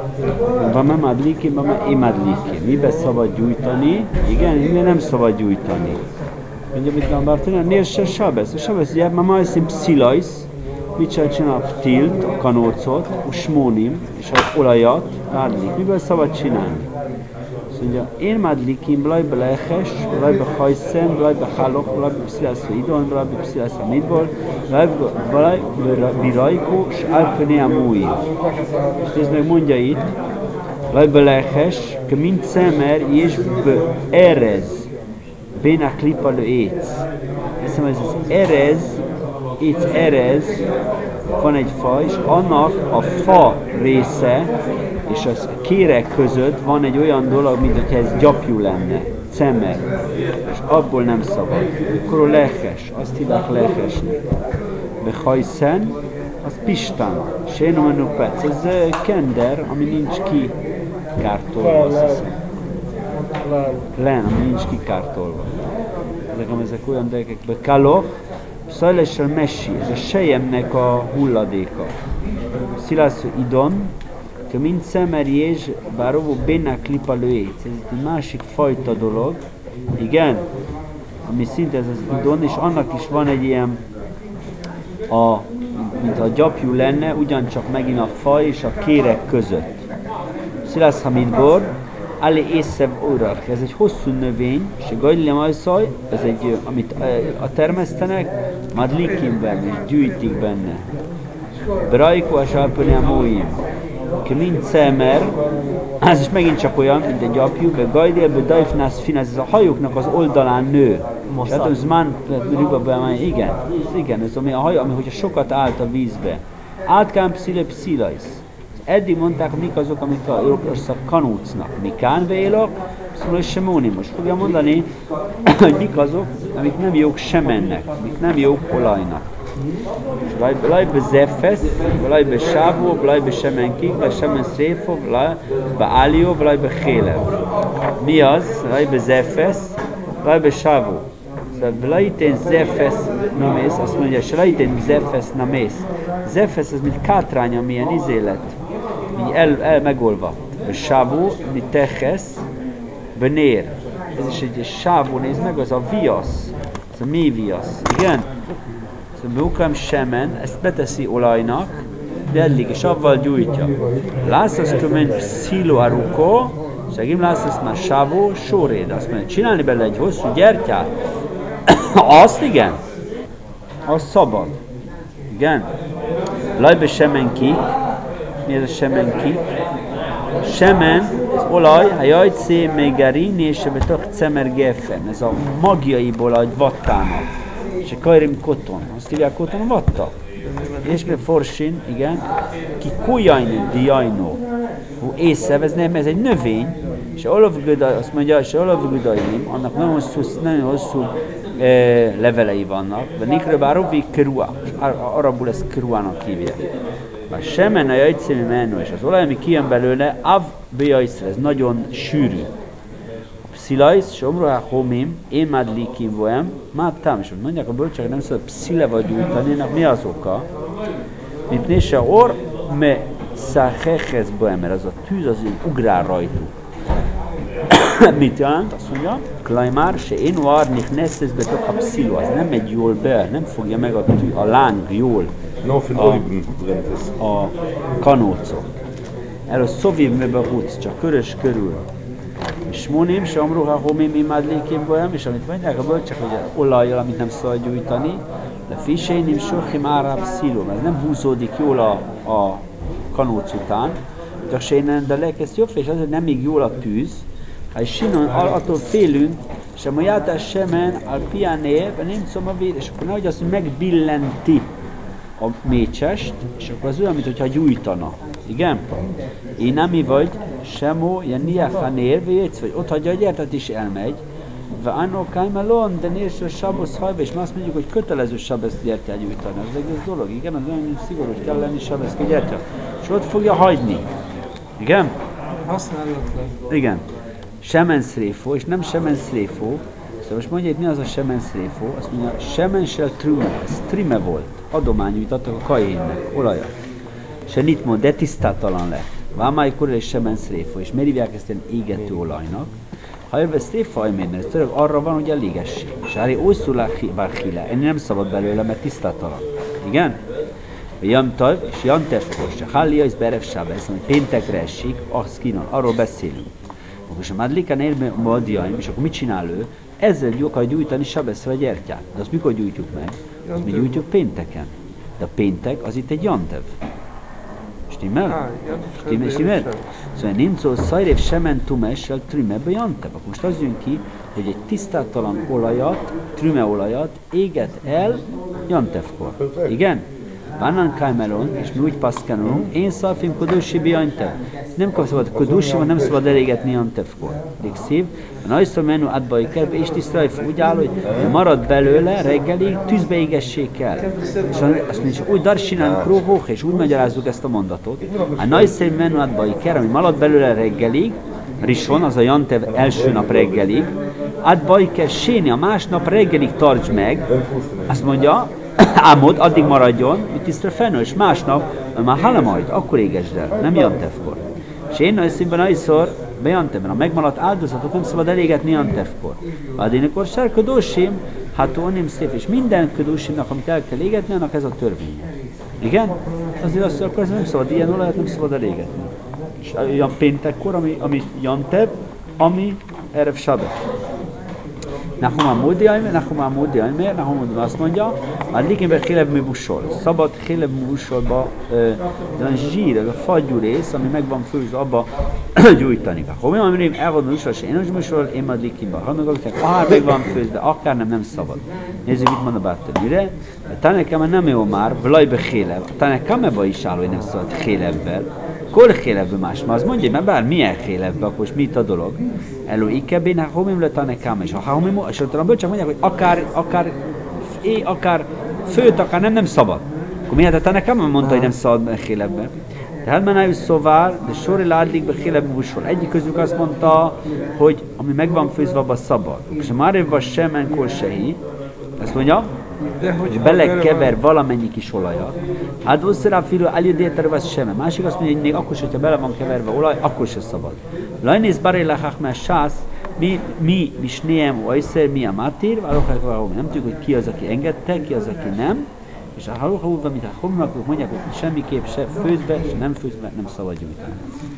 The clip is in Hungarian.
Bama madlikim, bama imadlikim. Mibe szabad gyújtani? Igen, mibe nem szabad gyújtani? Mondja, mit van Bartolina? Nérse Sabesz. A Sabesz, ugye, ma majszim pszilajsz, mit csinál a ptilt, a kanócot, a smónim, és az olajat, madlik. Miből szabad csinálni? Azt mondja, én madlikim, blajbe lehes, blajbe hajszem, blajbe halok, blajbe pszilász a idon, blajbe pszilász a midból, blajbe birajkó, s alpöné a múi. És nézd meg, mondja itt, blajbe lehes, que mint szemer, és erez, béna klipa lő éc. Ezt mondja, ez az erez, éc erez, van egy fa, és annak a fa része, és a kérek között van egy olyan dolog, mint hogyha ez gyapjú lenne, cemer, és abból nem szabad. Akkor lehes, azt hívják lehesnek. De hajszen, az pistán, sénomenú pec, ez kender, ami nincs ki kártolva, azt hiszem. Len, ami nincs ki kártolva. Ezek olyan derekekben. Kaloch, szajlessel messi, ez a selyemnek a hulladéka. Szilászó idon, mint szemerjés, bár óvó bénák klipa lőjét. Ez egy másik fajta dolog, igen, ami szinte ez az idon, és annak is van egy ilyen, mint a gyapjú lenne, ugyancsak megint a fa és a kérek között. Szilász hamidbor, Ali észrev urak, ez egy hosszú növény, és a gajlilem ajszaj, ez egy, amit termesztenek, madlikim benne, és gyűjtik benne. Brajko a sálpöne a móim. Mint szemer, ez is megint csak olyan, mint egy gyapjú, de gajdélbe dajfnász finesz, ez a hajóknak az oldalán nő. Tehát az man, igen, ez ami a hajó, ami hogyha sokat állt a vízbe. Átkán pszilajsz. Eddig mondták, mik azok, amik a kanócnak. Mikán vélok, szóval sem móni. Most fogja mondani, hogy mik azok, amik nem jók semennek, amik nem jók olajnak. Lajbe zefesz, lajbe sávó, lajbe semenkik, lajbe semen szréfó, lajbe álió, lajbe hélev. Mi az? Lajbe zefesz, lajbe sávó. Szóval lajtén zefesz namész, azt mondja, se lajtén zefesz namész. Zefesz az mint kátrány, amilyen izélet, így el megolva. Sávó, mint techesz, benér. Ez is egy sávó, nézd meg, az a viasz, az a mély viasz, igen? Bukám semen, ezt beteszi olajnak, dedlik, és avval gyújtja. Lász kömen pszilo aruko, segím lász már sávó, sóréd. Azt mondja, csinálni bele egy hosszú gyertyát. Azt igen, az szabad. Igen. Lajbe semen ki, mi ez a semen ki? Semen, ez olaj, ha jajcé, megarin, és betok cemer gefen. Ez a magjaiból a vattának. És a kajrim koton, azt hívják koton vatta. És be forsin, igen, ki kujajnő, diajnó. Hú, észrev, ez egy növény, és olavgödaj, azt mondja, és olavgödajim, annak nagyon hosszú levelei vannak, de nikre bárovi kerua, arabul ezt keruának hívják. A semen a jajcémi menő, és az olaj, ami kijön belőle, av bejajszre, ez nagyon sűrű. Pszilajsz, somrohá homim, én madlikim voem, mátám, és mondják a bölcsek, nem szabad pszileva gyújtani, mi az oka? Mint nézse or, me száhehez boem, mert az a tűz az így ugrál rajtuk. Mit jelent? Azt mondja, klajmár, se én várnik neszesz betok a pszilo, az nem megy jól be, nem fogja meg a láng jól a kanócot. Erről szovív mebe húz, csak körös körül. Smónim, se amruha homim imádlékén bolyam, és amit mondják a bölcsek, hogy olajjal, amit nem szabad gyújtani, de fisénim sohim árab szilom, ez nem húzódik jól a kanóc után, csak se innen, de elkezd jobb, és azért nem még jól a tűz, ha sinon attól félünk, sem a játás semen, a piané, nem szom a véd, és akkor nehogy azt, hogy megbillenti a mécsest, és akkor az olyan, mintha gyújtana. Igen? Én nem mi vagy, semó, ilyen niáchanér, vagy ott hagyja a gyertet is elmegy, ve annó kájmelon, de nézső sabosz hajba, és azt mondjuk, hogy kötelező sabeszt gyertyát gyújtani. Ez egész dolog, igen? Az olyan szigorú, hogy kell lenni sabeszt gyertyát. És ott fogja hagyni. Igen? Használatlan. Igen. Semenszréfó, és nem semenszréfó. Szóval most mondja, hogy mi az a semenszréfó? Azt mondja, semensel trüme, ez trime volt. Adomány, amit adtak a Kainnek, olajat. Se nit mond, de tisztátalan lett. Vámájkor és semen szréfa. És miért hívják ezt ilyen égető olajnak? Ha jövő szréfa ajmér, mert ez tényleg arra van, hogy elégesség. És ári ószulák bár híle. Ennél nem szabad belőle, mert tisztátalan. Igen? Jantaj és Jantefkor, se Hallia és Berevsába, ez mondja, péntekre esik, az kínon, arról beszélünk. Most a Madlikán érme Madiaim, és akkor mit csinál ő? Ezzel akar gyújtani Sabeszre a gyertyát. De azt mikor gyújtjuk meg? Azt mi gyújtjuk pénteken. De a péntek az itt egy Jantev. Stimmel? Stimmel? Szóval nincs szó szajrév semen tumessel trümebe Jantev. Akkor most az jön ki, hogy egy tisztátalan olajat, trümeolajat éget el Jantevkor. Igen? Vannan kajmelon, és mi úgy paszkánolunk, én szalfim kodusi biantev. Nem szabad kodusi, nem szabad elégetni Jantevkor. Szív, a nagyszor menü átbai kell, és tisztrajf úgy áll, hogy marad belőle reggelig, tűzbe égessék el. És azt mondja, úgy darsinán króhók, és úgy magyarázzuk ezt a mondatot. A nagyszor menü átbai kell, ami marad belőle reggelig, Rison, az a Jantev első nap reggelig, átbai kell séni, a másnap reggelig tarts meg, azt mondja, Ámod, addig maradjon, hogy tisztre fennő, és másnap már halamajt, akkor égesd el, nem Jantevkor. És én nagy színben nagyszor bejantevben, a megmaradt áldozatot nem szabad elégetni Jantevkor. Vádénekor sár ködósim, hát onim szép, és minden ködósimnak, amit el kell égetni, annak ez a törvénye. Igen? Azért azt akkor nem szabad, ilyen olajat nem szabad elégetni. És olyan péntekkor, ami Jantev, ami Erev Sabbat. Nahum azt mondja, a likénben Hélev műbusol. Szabad Hélev műbusolba zsír, a fagyú rész, ami meg van főzve, abba gyújtani. Ha olyan mondom, elvadom műsor, és én műsor, én majd likénben. Ha akár meg van főzve, akár nem szabad. Nézzük, mit mond a bátor. Mire? Tanekem nem jó már, vlajbe Hélev. Tanekemeba is áll, hogy nem szabad Hélevvel. Kol Hélevbe más, mert az mondja, mert bár milyen Hélevbe, akkor most mit a dolog? Elő ikebén, ha homim le tanekám, és ha homim, és ott a bölcsök mondják, hogy akár főt, akár nem szabad. Akkor miért a tanekám mondta, hogy nem szabad Hélevbe? Tehát már szóval, de sori ládlik be Hélevbe busol. Egyik közük azt mondta, hogy ami meg van főzve, abban szabad. És a Márevva semen kol sehi, azt mondja, hogy belekever valamennyi kis olajat. Hát osszerá filő eljődéterve az sem. Másik azt mondja, hogy még akkor, hogyha bele van keverve olaj, akkor se szabad. Lajnész barélachach, mert sász, mi snéjem oiszer, mi a mátír, nem tudjuk, hogy ki az, aki engedte, ki az, aki nem. És a halóha úrban, amit a homnak mondják, hogy semmiképp se főzbe, és nem főzbe, nem szabad gyújtani.